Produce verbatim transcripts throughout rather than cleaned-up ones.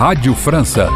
Rádio França.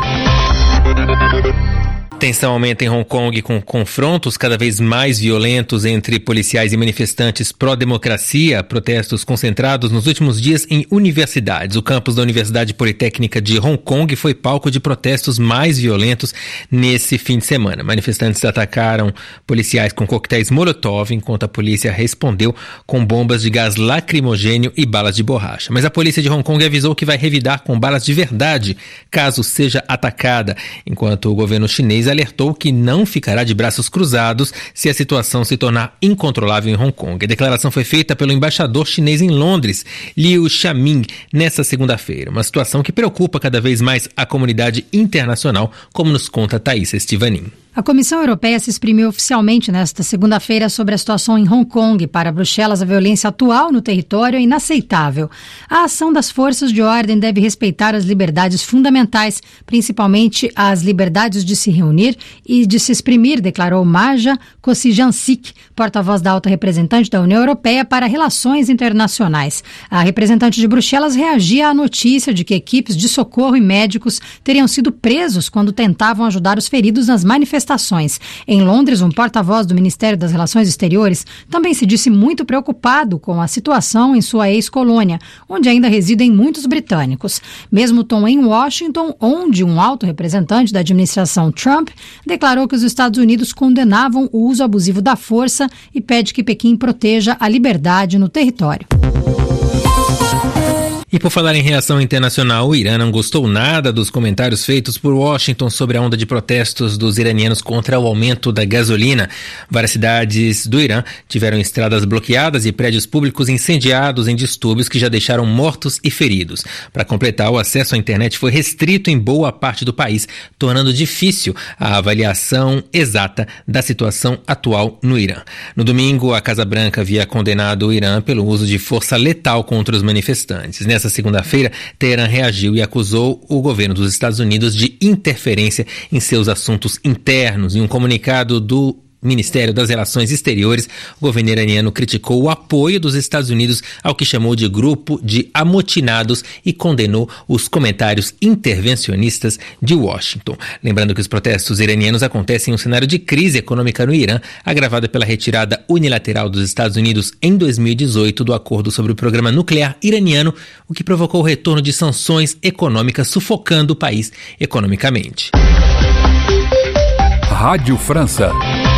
Tensão aumenta em Hong Kong com confrontos cada vez mais violentos entre policiais e manifestantes pró-democracia, protestos concentrados nos últimos dias em universidades. O campus da Universidade Politécnica de Hong Kong foi palco de protestos mais violentos nesse fim de semana. Manifestantes atacaram policiais com coquetéis Molotov, enquanto a polícia respondeu com bombas de gás lacrimogênio e balas de borracha. Mas a polícia de Hong Kong avisou que vai revidar com balas de verdade caso seja atacada, enquanto o governo chinês alertou que não ficará de braços cruzados se a situação se tornar incontrolável em Hong Kong. A declaração foi feita pelo embaixador chinês em Londres, Liu Xiaoming, nesta segunda-feira. Uma situação que preocupa cada vez mais a comunidade internacional, como nos conta Thaís Estivanin. A Comissão Europeia se exprimiu oficialmente nesta segunda-feira sobre a situação em Hong Kong. Para Bruxelas, a violência atual no território é inaceitável. A ação das forças de ordem deve respeitar as liberdades fundamentais, principalmente as liberdades de se reunir e de se exprimir, declarou Maja Kosijansik, porta-voz da alta representante da União Europeia para Relações Internacionais. A representante de Bruxelas reagia à notícia de que equipes de socorro e médicos teriam sido presos quando tentavam ajudar os feridos nas manifestações. Em Londres, um porta-voz do Ministério das Relações Exteriores também se disse muito preocupado com a situação em sua ex-colônia, onde ainda residem muitos britânicos. Mesmo tom em Washington, onde um alto representante da administração Trump declarou que os Estados Unidos condenavam o uso abusivo da força e pede que Pequim proteja a liberdade no território. E por falar em reação internacional, o Irã não gostou nada dos comentários feitos por Washington sobre a onda de protestos dos iranianos contra o aumento da gasolina. Várias cidades do Irã tiveram estradas bloqueadas e prédios públicos incendiados em distúrbios que já deixaram mortos e feridos. Para completar, o acesso à internet foi restrito em boa parte do país, tornando difícil a avaliação exata da situação atual no Irã. No domingo, a Casa Branca havia condenado o Irã pelo uso de força letal contra os manifestantes. Nessa segunda-feira, Teherã reagiu e acusou o governo dos Estados Unidos de interferência em seus assuntos internos. Em um comunicado do Ministério das Relações Exteriores, o governo iraniano criticou o apoio dos Estados Unidos ao que chamou de grupo de amotinados e condenou os comentários intervencionistas de Washington. Lembrando que os protestos iranianos acontecem em um cenário de crise econômica no Irã, agravada pela retirada unilateral dos Estados Unidos em dois mil e dezoito do acordo sobre o programa nuclear iraniano, o que provocou o retorno de sanções econômicas sufocando o país economicamente. Rádio França.